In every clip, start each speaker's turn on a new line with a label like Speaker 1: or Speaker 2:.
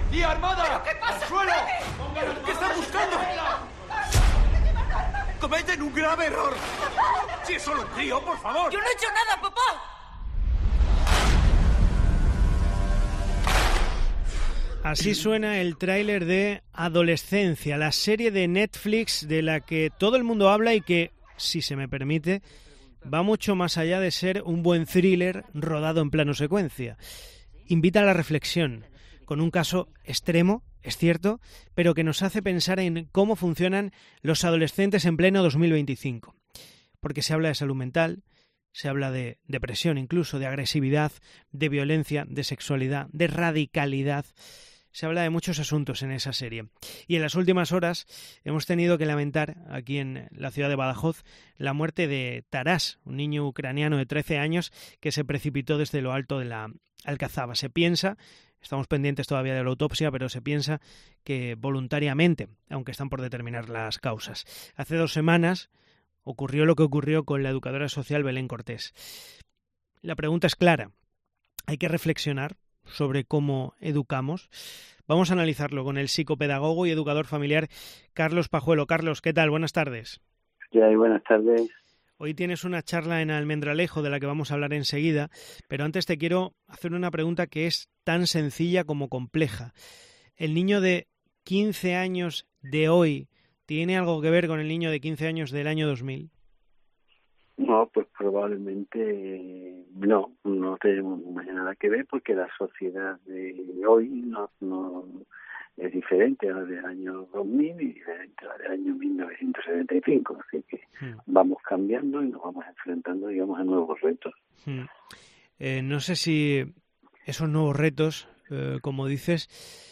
Speaker 1: ¡Tía Armada!
Speaker 2: ¿Pero qué pasa?
Speaker 1: ¡Al suelo! ¿Qué están buscando? ¡Cometen un grave error! ¡Si es solo un crío, por favor!
Speaker 2: ¡Yo no he hecho nada, papá!
Speaker 3: Así suena el tráiler de Adolescencia, la serie de Netflix de la que todo el mundo habla y que, si se me permite, va mucho más allá de ser un buen thriller rodado en plano secuencia. Invita a la reflexión, con un caso extremo, es cierto, pero que nos hace pensar en cómo funcionan los adolescentes en pleno 2025. Porque se habla de salud mental, se habla de depresión incluso, de agresividad, de violencia, de sexualidad, de radicalidad. Se habla de muchos asuntos en esa serie. Y en las últimas horas hemos tenido que lamentar, aquí en la ciudad de Badajoz, la muerte de Taras, un niño ucraniano de 13 años que se precipitó desde lo alto de la Alcazaba. Se piensa, estamos pendientes todavía de la autopsia, pero se piensa que voluntariamente, aunque están por determinar las causas. Hace 2 semanas ocurrió lo que ocurrió con la educadora social Belén Cortés. La pregunta es clara. Hay que reflexionar sobre cómo educamos. Vamos a analizarlo con el psicopedagogo y educador familiar Carlos Pajuelo. Carlos, ¿qué tal? Buenas tardes.
Speaker 4: Buenas tardes.
Speaker 3: Hoy tienes una charla en Almendralejo de la que vamos a hablar enseguida, pero antes te quiero hacer una pregunta que es tan sencilla como compleja. ¿El niño de 15 años de hoy tiene algo que ver con el niño de 15 años del año 2000?
Speaker 4: No, pues probablemente no tenemos nada que ver porque la sociedad de hoy no es diferente a la del año 2000 y diferente a la del año 1975, así que vamos cambiando y nos vamos enfrentando, digamos, a nuevos retos.
Speaker 3: No sé si esos nuevos retos, como dices,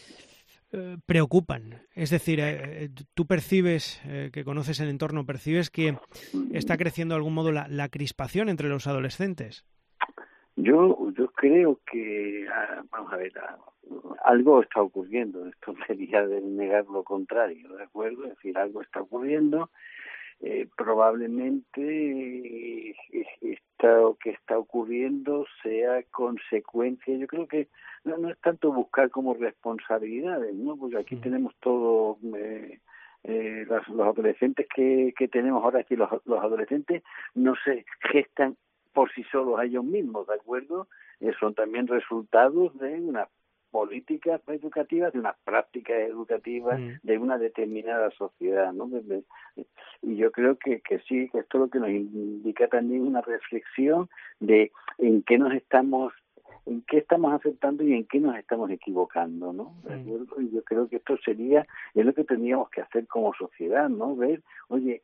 Speaker 3: preocupan. Es decir, tú percibes, que conoces el entorno, percibes que está creciendo de algún modo la crispación entre los adolescentes.
Speaker 4: Yo creo que, vamos a ver, algo está ocurriendo. Esto sería de negar lo contrario, ¿de acuerdo? Es decir, algo está ocurriendo. Probablemente esto que está ocurriendo sea consecuencia. Yo creo que no es tanto buscar como responsabilidades, ¿no? Porque aquí tenemos todos los adolescentes que tenemos ahora aquí. Los adolescentes no se gestan por sí solos a ellos mismos, ¿de acuerdo? Son también resultados de unas políticas educativas, de unas prácticas educativas de una determinada sociedad, ¿no? Y yo creo que sí, que esto lo que nos indica también una reflexión de en qué estamos aceptando y en qué nos estamos equivocando, ¿no? Y yo creo que esto es lo que tendríamos que hacer como sociedad, ¿no? Ver, oye,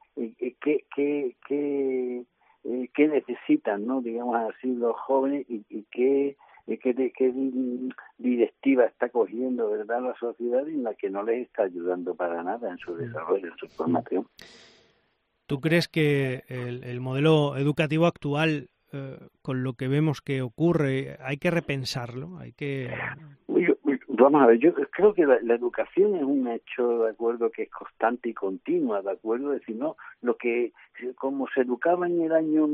Speaker 4: qué necesitan, ¿no? Digamos así, los jóvenes y qué directiva está cogiendo, ¿verdad?, la sociedad, en la que no les está ayudando para nada en su desarrollo, en su formación.
Speaker 3: ¿Tú crees que el modelo educativo actual, con lo que vemos que ocurre, hay que repensarlo?
Speaker 4: Vamos a ver, yo creo que la educación es un hecho, de acuerdo, que es constante y continua, de acuerdo, es decir, no, como se educaba en el año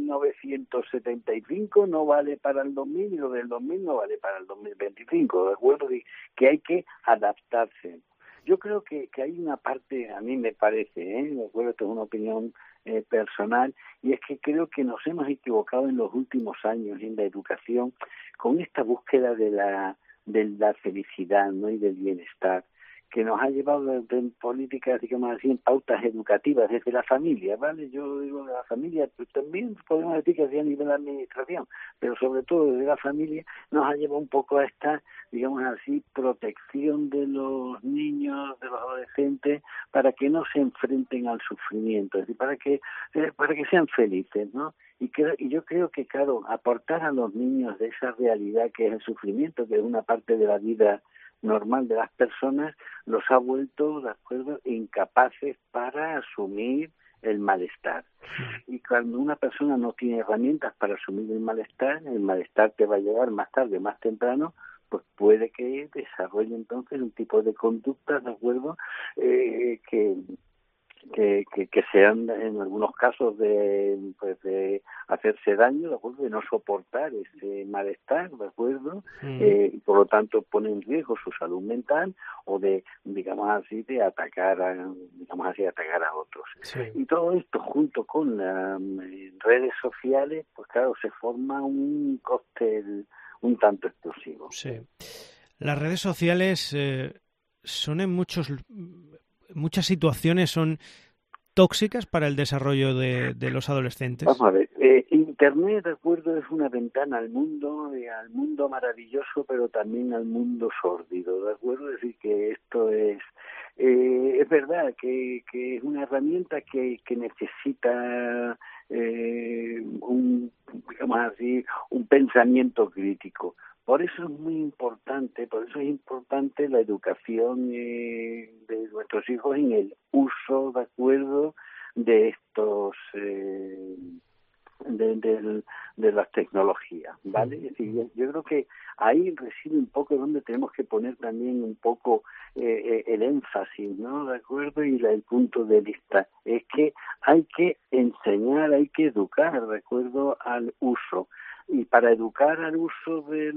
Speaker 4: 1975 no vale para el 2000 y lo del 2000 no vale para el 2025, de acuerdo, y que hay que adaptarse. Yo creo que hay una parte, a mí me parece, de acuerdo, esto es una opinión personal, y es que creo que nos hemos equivocado en los últimos años en la educación con esta búsqueda de la felicidad, ¿no?, y del bienestar, que nos ha llevado en políticas, digamos así, en pautas educativas desde la familia, ¿vale? Yo digo de la familia, pero también podemos decir que a nivel de la administración, pero sobre todo desde la familia nos ha llevado un poco a esta, digamos así, protección de los niños, de los adolescentes, para que no se enfrenten al sufrimiento, es decir, para que sean felices, ¿no? Y yo creo que, claro, aportar a los niños de esa realidad que es el sufrimiento, que es una parte de la vida normal de las personas, los ha vuelto, de acuerdo, incapaces para asumir el malestar. Y cuando una persona no tiene herramientas para asumir el malestar te va a llegar más tarde, más temprano, pues puede que desarrolle entonces un tipo de conductas, de acuerdo, que que sean en algunos casos de hacerse daño, ¿de acuerdo? De no soportar ese malestar, ¿de acuerdo? Y por lo tanto pone en riesgo su salud mental o de, digamos así, de atacar a otros. Sí. Y todo esto junto con las redes sociales, pues claro, se forma un cóctel un tanto explosivo.
Speaker 3: Sí. Las redes sociales son en muchas situaciones son tóxicas para el desarrollo de los adolescentes.
Speaker 4: Vamos a ver, Internet, de acuerdo, es una ventana al mundo maravilloso, pero también al mundo sórdido, de acuerdo, es decir, que esto es verdad que es una herramienta que necesita digamos así, un pensamiento crítico. Por eso es importante la educación de nuestros hijos en el uso, de acuerdo, de estos de las tecnologías, ¿vale? Es decir, yo creo que ahí reside un poco donde tenemos que poner también un poco el énfasis, ¿no? ¿De acuerdo? Y el punto de vista es que hay que enseñar, hay que educar, ¿de acuerdo?, al uso. Y para educar al uso de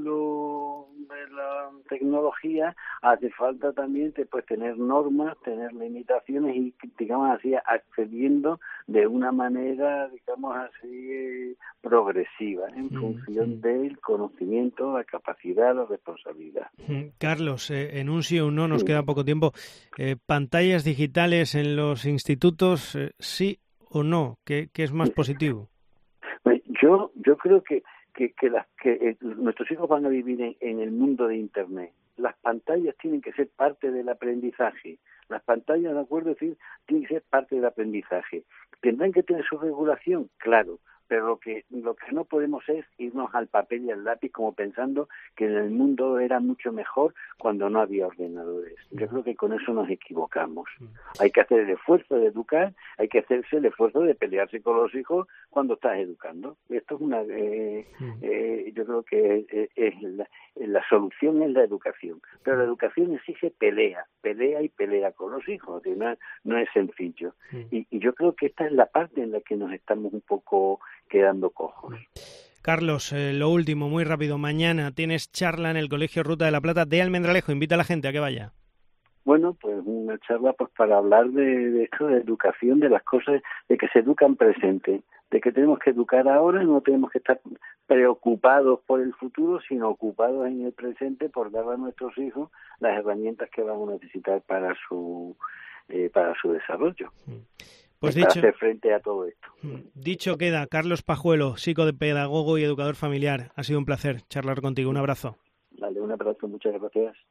Speaker 4: la tecnología hace falta también tener normas, tener limitaciones y, digamos así, accediendo de una manera, digamos así, progresiva en función del conocimiento, la capacidad, la responsabilidad.
Speaker 3: Carlos, en un sí o un no, nos queda poco tiempo. ¿Pantallas digitales en los institutos, sí o no? ¿Qué es más positivo?
Speaker 4: Yo creo que nuestros hijos van a vivir en el mundo de Internet. Las pantallas tienen que ser parte del aprendizaje. Las pantallas, ¿de acuerdo? Es decir, tienen que ser parte del aprendizaje. ¿Tendrán que tener su regulación? Claro. Pero lo que no podemos es irnos al papel y al lápiz como pensando que en el mundo era mucho mejor cuando no había ordenadores. Yo creo que con eso nos equivocamos. Hay que hacer el esfuerzo de educar, hay que hacerse el esfuerzo de pelearse con los hijos cuando estás educando. Esto es yo creo que la solución es la educación. Pero la educación exige pelea con los hijos. No es sencillo. Y yo creo que esta es la parte en la que nos estamos un poco quedando cojos.
Speaker 3: Carlos, lo último, muy rápido. Mañana tienes charla en el Colegio Ruta de la Plata de Almendralejo. Invita a la gente a que vaya.
Speaker 4: Bueno, pues una charla para hablar de esto, de educación, de las cosas, de que se educan presente, de que tenemos que educar ahora, no tenemos que estar preocupados por el futuro, sino ocupados en el presente por dar a nuestros hijos las herramientas que van a necesitar para su desarrollo.
Speaker 3: Pues dicho,
Speaker 4: hacer frente a todo esto.
Speaker 3: Dicho queda. Carlos Pajuelo, psicopedagogo y educador familiar. Ha sido un placer charlar contigo. Un abrazo.
Speaker 4: Dale, un abrazo, muchas gracias.